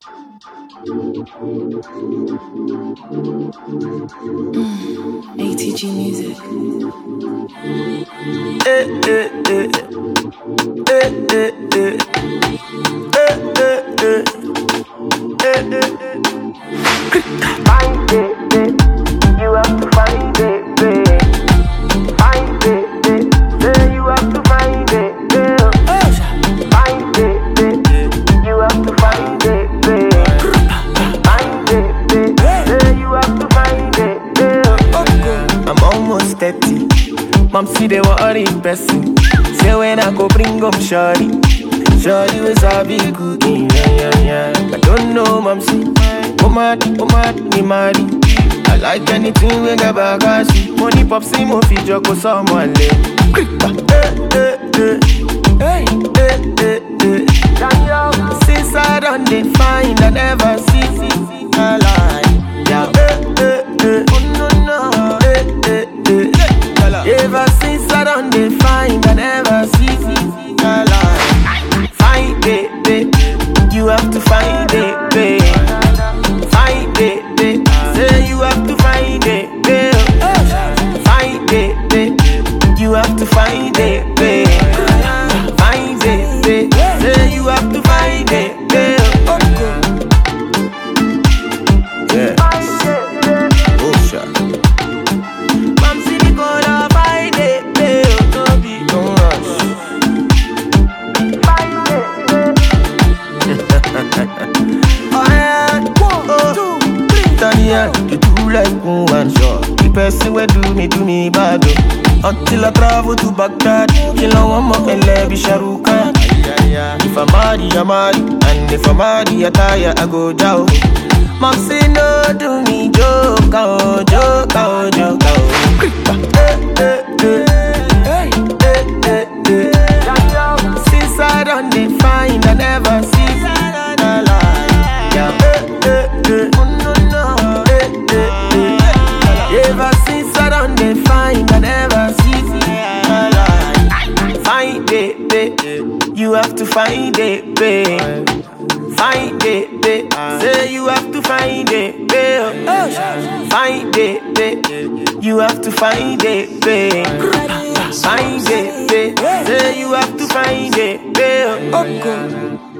ATG Music. Find it, you have to find it, babe. Find it, say you have to find it, babe. Find it, you have to find it, babe. Find it, say you have to find it, babe. I'm almost 30. Mom see they worry person. Say when I go bring them shorty. Shorty was a big cookie, yeah. I don't know, mom see. Oh mad, me marry. I like anything we get back, I see. Money pop, see, mo fi joko someone lay. Since I don't define, I never see a lie. Yeah. Oh no. Ever since I don't define, I never see a lie. Find it, you have to find it, babe. Find it, say you have to find it, babe. Find it, you have to find it, babe. Find it, say you have to find it, babe. Yeah. Oh, sure. Mom see the corner, find it, babe. Don't rush. Find it. Oh yeah. 1, 2, 3. Tanya, you do like one shot. The person will do me bad. Until I travel to Baghdad, kill a woman and let me Sharuka. If I'm marry, I'm marry. And if I'm marry, I tire, I go down. Mom say no, do me joke, oh, joke, oh, joke, oh. Since I don't define, I never see a lie. Ever since I don't define, I never see a lie. Find it, you have to find it, babe. Find it, say you have to find it, babe. Find it, you have to find it, babe. Find it, say you have to find it, babe.